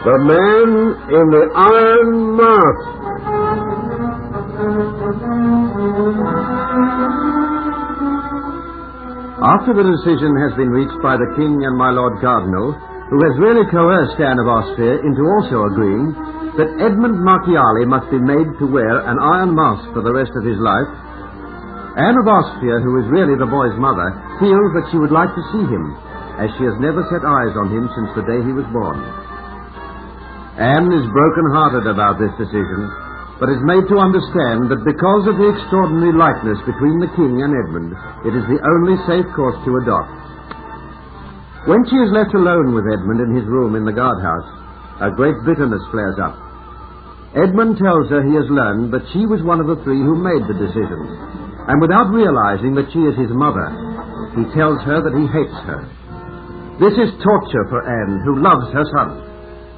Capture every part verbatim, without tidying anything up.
The Man in the Iron Mask. After the decision has been reached by the King and my Lord Cardinal, who has really coerced Anne of Austria into also agreeing that Edmund Marchiali must be made to wear an iron mask for the rest of his life, Anne of Austria, who is really the boy's mother, feels that she would like to see him, as she has never set eyes on him since the day he was born. Anne is broken-hearted about this decision, but is made to understand that because of the extraordinary likeness between the King and Edmund, it is the only safe course to adopt. When she is left alone with Edmund in his room in the guardhouse, a great bitterness flares up. Edmund tells her he has learned that she was one of the three who made the decision, and without realizing that she is his mother, he tells her that he hates her. This is torture for Anne, who loves her son.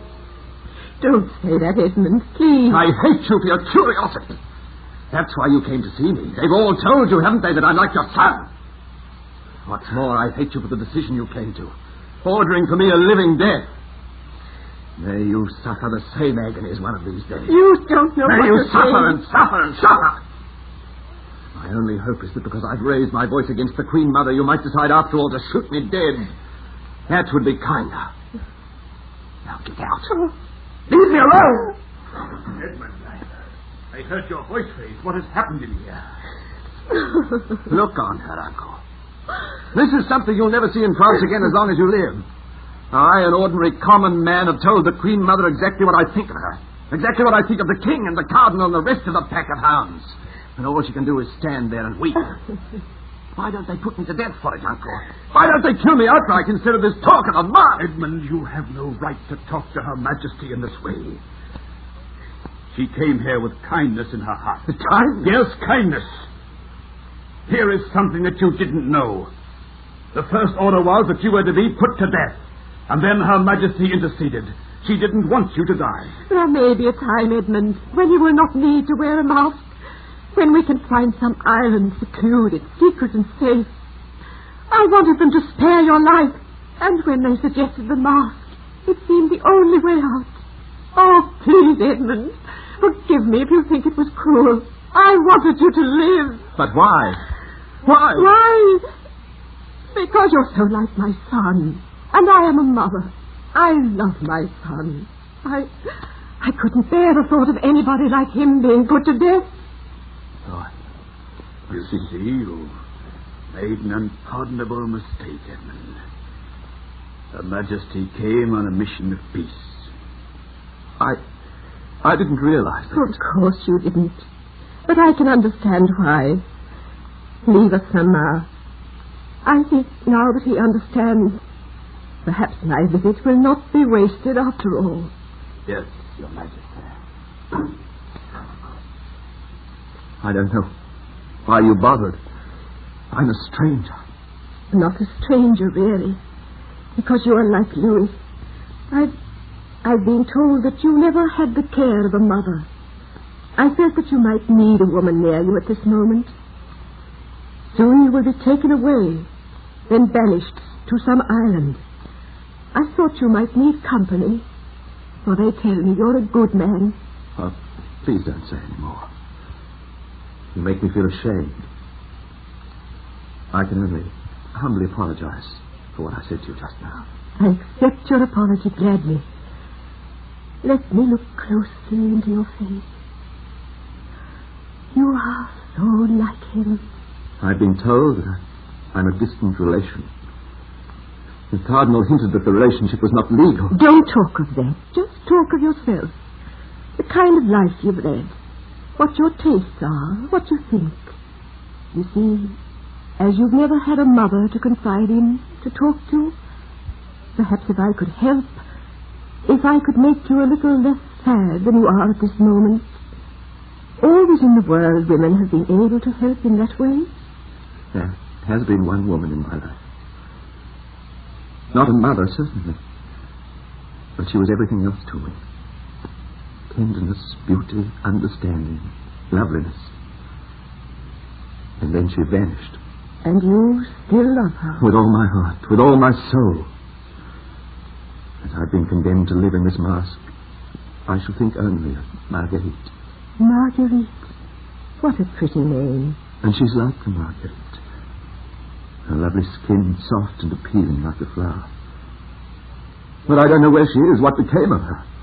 Don't say that, Edmund, please. I hate you for your curiosity. That's why you came to see me. They've all told you, haven't they, that I'm like your son? What's more, I hate you for the decision you came to, ordering for me a living death. May you suffer the same agonies one of these days. You don't know May what you to suffer say. and suffer and suffer. My only hope is that because I've raised my voice against the Queen Mother, you might decide after all to shoot me dead. That would be kinder. Now get out. Oh. Leave me alone! Edmund, I, I heard your voice raised. What has happened in here? Look on her, Uncle. This is something you'll never see in France again as long as you live. I, an ordinary common man, have told the Queen Mother exactly what I think of her. Exactly what I think of the King and the Cardinal and the rest of the pack of hounds. And all she can do is stand there and weep. Why don't they put me to death for it, Uncle? Why don't they kill me outright instead of this talk of a mob? Edmund, you have no right to talk to Her Majesty in this way. She came here with kindness in her heart. Kindness? Yes, kindness. Here is something that you didn't know. The first order was that you were to be put to death. And then Her Majesty interceded. She didn't want you to die. There may be a time, Edmund, when you will not need to wear a mask. When we can find some island secluded, secret and safe. I wanted them to spare your life. And when they suggested the mask, it seemed the only way out. Oh, please, Edmund, forgive me if you think it was cruel. I wanted you to live. But why? Why? Why? Because you're so like my son. And I am a mother. I love my son. I... I couldn't bear the thought of anybody like him being put to death. Oh, you see, you've made an unpardonable mistake, Edmund. Her Majesty came on a mission of peace. I... I didn't realize it. Of course you didn't. But I can understand why. Leave us, Mama. I think now that he understands, perhaps my visit will not be wasted after all. Yes, Your Majesty. I don't know why you bothered. I'm a stranger. Not a stranger, really. Because you are like Louis. I've, I've been told that you never had the care of a mother. I felt that you might need a woman near you at this moment. Soon you will be taken away, then banished to some island. I thought you might need company, for they tell me you're a good man. Oh, please don't say any more. You make me feel ashamed. I can only humbly apologize for what I said to you just now. I accept your apology gladly. Let me look closely into your face. You are so like him. I've been told that I'm a distant relation. The Cardinal hinted that the relationship was not legal. Don't talk of that. Just talk of yourself. The kind of life you've led. What your tastes are. What you think. You see, as you've never had a mother to confide in, to talk to, perhaps if I could help, if I could make you a little less sad than you are at this moment. Always in the world women have been able to help in that way. There has been one woman in my life. Not a mother, certainly. But she was everything else to me. Tenderness, beauty, understanding, loveliness. And then she vanished. And you still love her? With all my heart, with all my soul. As I've been condemned to live in this mask, I shall think only of Marguerite. Marguerite? What a pretty name. And she's like the Marguerite. Her lovely skin soft and appealing like a flower. But I don't know where she is, what became of her.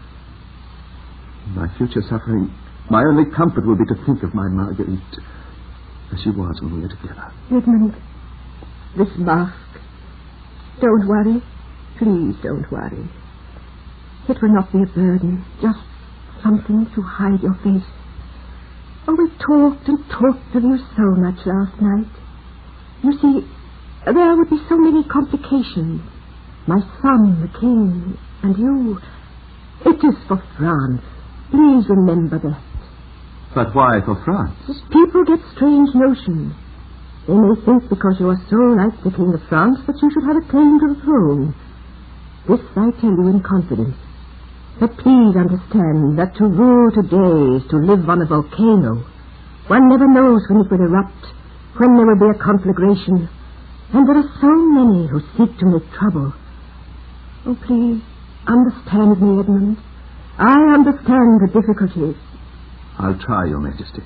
In my future suffering, my only comfort will be to think of my Marguerite as she was when we were together. Edmund, this mask. Don't worry. Please don't worry. It will not be a burden, just something to hide your face. Oh, we talked and talked of you so much last night. You see, there would be so many complications. My son, the king, and you. It is for France. Please remember that. But why for France? People get strange notions. They may think because you are so like the King of France that you should have a claim to the throne. This I tell you in confidence. But please understand that to rule today is to live on a volcano. One never knows when it will erupt, when there will be a conflagration. And there are so many who seek to make trouble. Oh, please, understand me, Edmund. I understand the difficulties. I'll try, Your Majesty.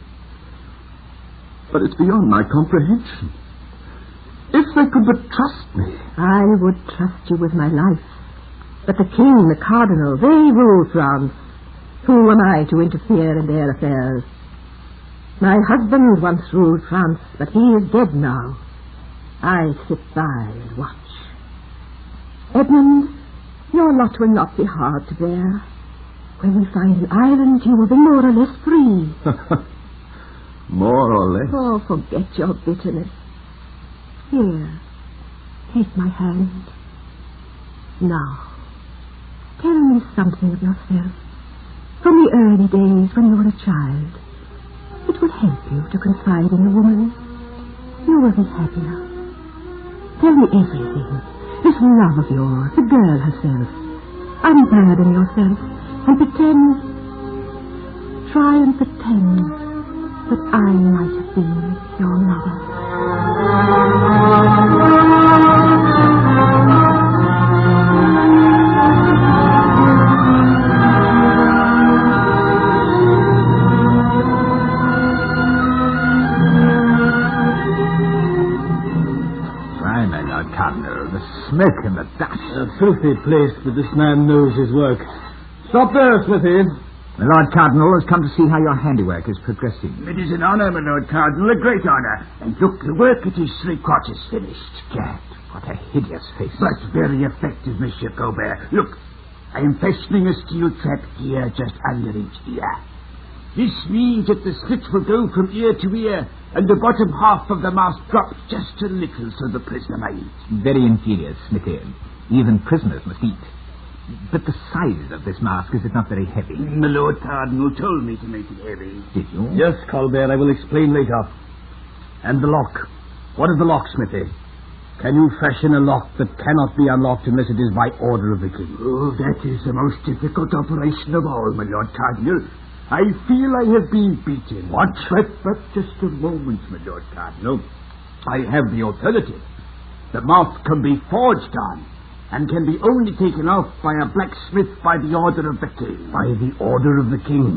But it's beyond my comprehension. If they could but trust me. I would trust you with my life. But the king, the cardinal, they rule France. Who am I to interfere in their affairs? My husband once ruled France, but he is dead now. I sit by and watch. Edmund, your lot will not be hard to bear. When we find an island, you will be more or less free. More or less? Oh, forget your bitterness. Here, take my hand. Now, tell me something of yourself. From the early days when you were a child. It will help you to confide in a woman. You will be happier. Tell me everything. This love of yours, the girl herself. Unburden yourself and pretend. Try and pretend that I might have been your mother. Try, my Lord Cardinal. The smoke and the dust. A filthy place, but this man knows his work. Stop there, Smithy. The Lord Cardinal has come to see how your handiwork is progressing. It is an honour, my Lord Cardinal, a great honour. And look, the work it is three quarters finished. Gad, what a hideous face. But very effective, Monsieur Colbert. Look, I am fastening a steel trap here just under each ear. This means that the slit will go from ear to ear, and the bottom half of the mask drops just a little so the prisoner may eat. Very inferior, Smithy. Even prisoners must eat. But the size of this mask, is it not very heavy? My Lord Cardinal told me to make it heavy. Did you? Yes, Colbert, I will explain later. And the lock. What is the lock, Smithy? Can you fashion a lock that cannot be unlocked unless it is by order of the king? Oh, that is the most difficult operation of all, my Lord Cardinal. I feel I have been beaten. What? But, but just a moment, my Lord Cardinal. I have the alternative. The mask can be forged on, and can be only taken off by a blacksmith by the order of the king. By the order of the king.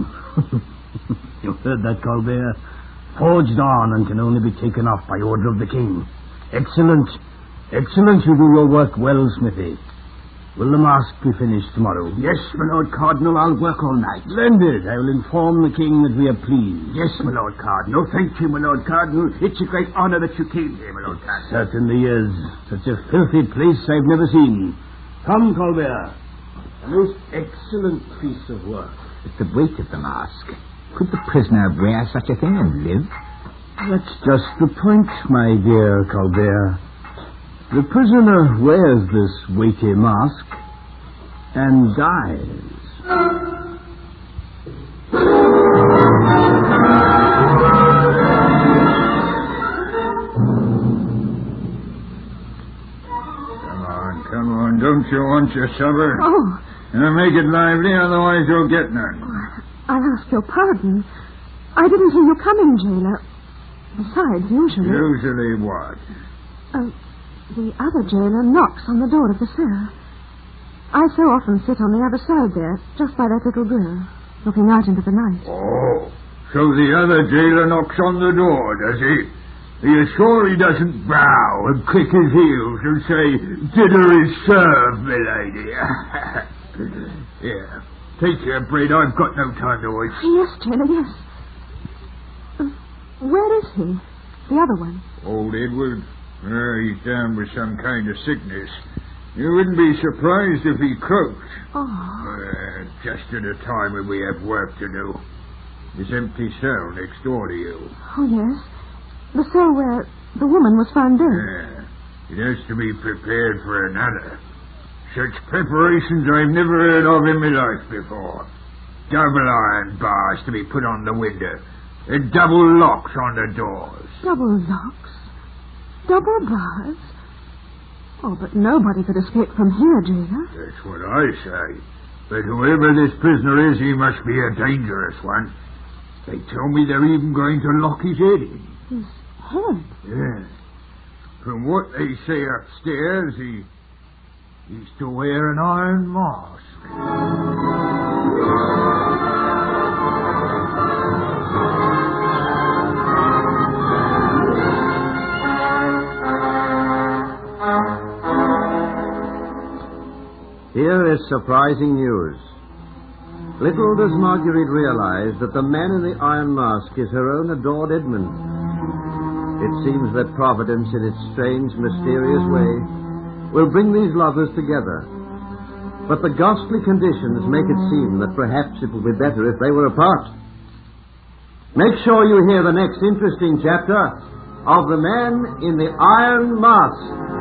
You heard that, Colbert? Forged on and can only be taken off by order of the king. Excellent. Excellent. You do your work well, Smithy. Will the mask be finished tomorrow? Yes, my Lord Cardinal, I'll work all night. Splendid. I will inform the king that we are pleased. Yes, my Lord Cardinal. Thank you, my Lord Cardinal. It's a great honour that you came here, my Lord Cardinal. Certainly is. Such a filthy place I've never seen. Come, Colbert. A most excellent piece of work. It's the weight of the mask. Could the prisoner wear such a thing and live? That's just the point, my dear Colbert. The prisoner wears this weighty mask and dies. Come on, come on. Don't you want your supper? Oh, Now make it lively, otherwise you'll get none. I ask your pardon. I didn't hear you coming, jailer. Besides, usually... Usually what? Uh, the other jailer knocks on the door of the cell. I so often sit on the other side there, just by that little grill, looking out into the night. Oh, so the other jailer knocks on the door, does he? Are you sure he doesn't bow and click his heels and say, dinner is served, milady? Yeah, take your bread. I've got no time to waste. Yes, jailer, yes. Uh, where is he? The other one? Old Edward? Uh, he's down with some kind of sickness. You wouldn't be surprised if he croaked. Oh. Uh, just at a time when we have work to do. This empty cell next door to you. Oh, yes. The cell where the woman was found dead. Yeah. It has to be prepared for another. Such preparations I've never heard of in my life before. Double iron bars to be put on the window. And double locks on the doors. Double locks? Double bars? Oh, but nobody could escape from here, jailer. That's what I say. But whoever this prisoner is, he must be a dangerous one. They tell me they're even going to lock his head in. His head? Yeah. From what they say upstairs, he... he's to wear an iron mask. Here is surprising news. Little does Marguerite realize that the man in the iron mask is her own adored Edmund. It seems that Providence, in its strange, mysterious way, will bring these lovers together. But the ghastly conditions make it seem that perhaps it will be better if they were apart. Make sure you hear the next interesting chapter of The Man in the Iron Mask.